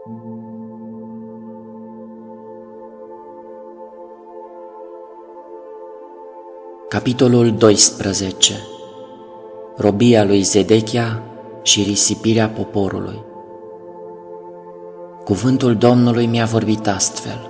Capitolul 12. Robia lui Zedechia și risipirea poporului. Cuvântul Domnului mi-a vorbit astfel: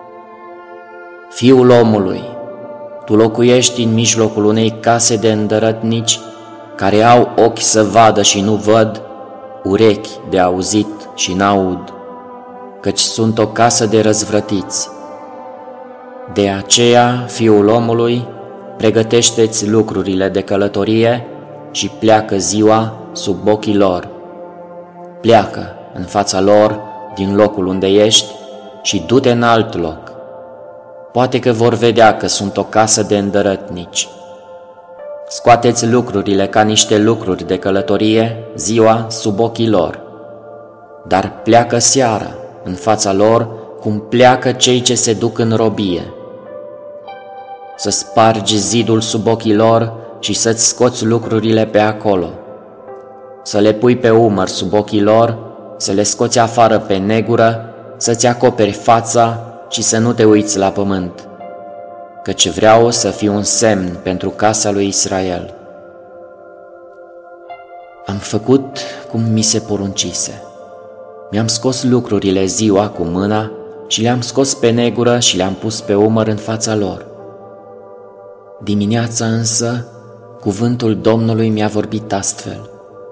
Fiul omului, tu locuiești în mijlocul unei case de îndărătnici care au ochi să vadă și nu văd, urechi de auzit și n-aud, căci sunt o casă de răzvrătiți. De aceea, fiul omului, pregătește-ți lucrurile de călătorie și pleacă ziua sub ochii lor. Pleacă în fața lor din locul unde ești și du-te în alt loc. Poate că vor vedea că sunt o casă de îndărătnici. Scoateți lucrurile ca niște lucruri de călătorie ziua sub ochii lor, dar pleacă seara în fața lor cum pleacă cei ce se duc în robie. Să spargi zidul sub ochii lor și să-ți scoți lucrurile pe acolo. Să le pui pe umăr sub ochii lor, să le scoți afară pe negură, să-ți acoperi fața și să nu te uiți la pământ, căci vreau să fiu un semn pentru casa lui Israel. Am făcut cum mi se poruncise. Mi-am scos lucrurile ziua cu mâna și le-am scos pe negură și le-am pus pe umăr în fața lor. Dimineața însă, cuvântul Domnului mi-a vorbit astfel: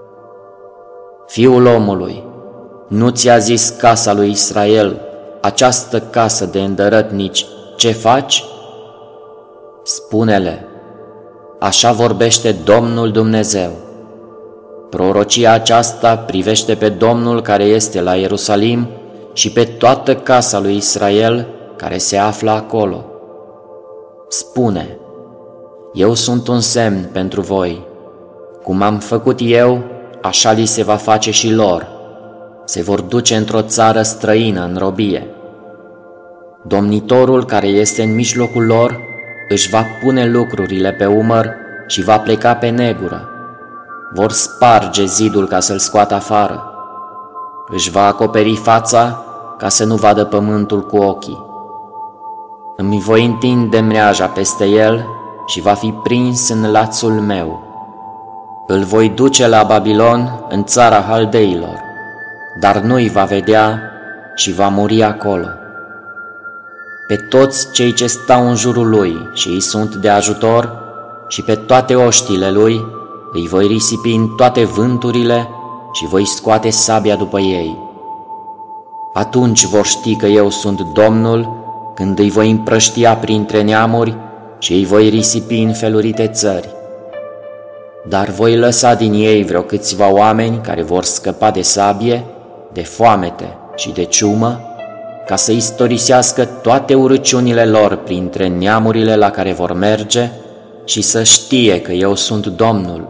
Fiul omului, nu ți-a zis casa lui Israel, această casă de îndărătnici, ce faci? Spune-le: așa vorbește Domnul Dumnezeu. Prorocia aceasta privește pe Domnul care este la Ierusalim și pe toată casa lui Israel care se află acolo. Spune: eu sunt un semn pentru voi. Cum am făcut eu, așa li se va face și lor. Se vor duce într-o țară străină în robie. Domnitorul care este în mijlocul lor își va pune lucrurile pe umăr și va pleca pe negură. Vor sparge zidul ca să-l scoată afară. Își va acoperi fața ca să nu vadă pământul cu ochii. Îmi voi întinde mreaja peste el și va fi prins în lațul meu. Îl voi duce la Babilon, în țara Haldeilor, dar nu-i va vedea și va muri acolo. Pe toți cei ce stau în jurul lui și îi sunt de ajutor și pe toate oștile lui îi voi risipi în toate vânturile și voi scoate sabia după ei. Atunci vor ști că eu sunt Domnul, când îi voi împrăștia printre neamuri și îi voi risipi în felurite țări. Dar voi lăsa din ei vreo câțiva oameni care vor scăpa de sabie, de foamete și de ciumă, ca să istorisească toate urăciunile lor printre neamurile la care vor merge și să știe că eu sunt Domnul.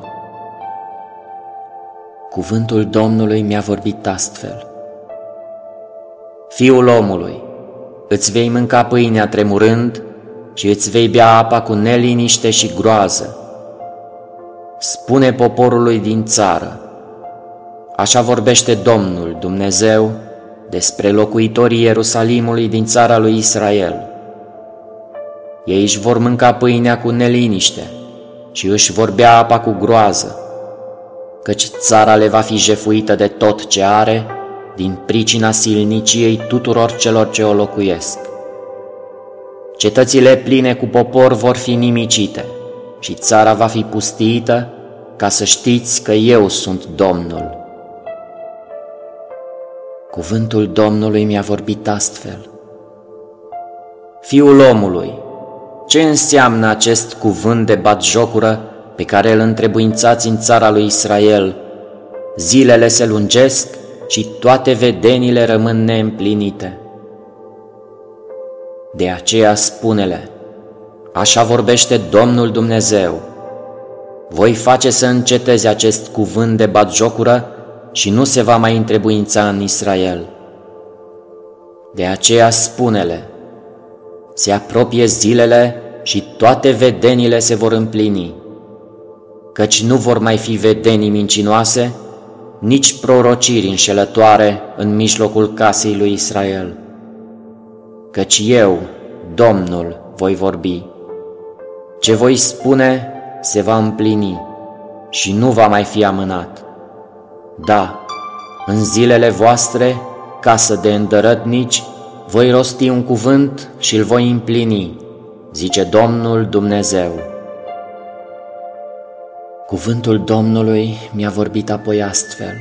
Cuvântul Domnului mi-a vorbit astfel: Fiul omului, îți vei mânca pâinea tremurând și îți vei bea apa cu neliniște și groază. Spune poporului din țară: așa vorbește Domnul Dumnezeu despre locuitorii Ierusalimului din țara lui Israel. Ei își vor mânca pâinea cu neliniște și își vor bea apa cu groază, căci țara le va fi jefuită de tot ce are, din pricina silniciei tuturor celor ce o locuiesc. Cetățile pline cu popor vor fi nimicite și țara va fi pustiită, ca să știți că eu sunt Domnul. Cuvântul Domnului mi-a vorbit astfel: Fiul omului, ce înseamnă acest cuvânt de batjocură pe care îl întrebuințați în țara lui Israel? Zilele se lungesc și toate vedenile rămân neîmplinite. De aceea spune-le: așa vorbește Domnul Dumnezeu. Voi face să înceteze acest cuvânt de batjocură și nu se va mai întrebuința în Israel. De aceea spune-le: se apropie zilele și toate vedenile se vor împlini, căci nu vor mai fi vedenii mincinoase, nici prorociri înșelătoare în mijlocul casei lui Israel. Căci eu, Domnul, voi vorbi. Ce voi spune se va împlini și nu va mai fi amânat. Da, în zilele voastre, casă de îndărătnici, voi rosti un cuvânt și îl voi împlini, zice Domnul Dumnezeu. Cuvântul Domnului mi-a vorbit apoi astfel: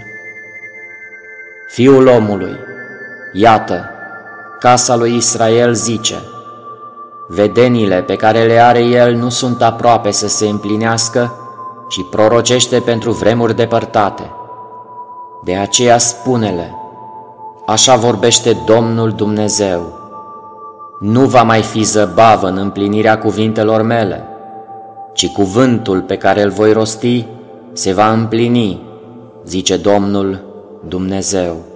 Fiul omului, iată, casa lui Israel zice: vedenile pe care le are el nu sunt aproape să se împlinească și prorocește pentru vremuri depărtate. De aceea spune-le: așa vorbește Domnul Dumnezeu. Nu va mai fi zăbavă în împlinirea cuvintelor mele, ci cuvântul pe care îl voi rosti se va împlini, zice Domnul Dumnezeu.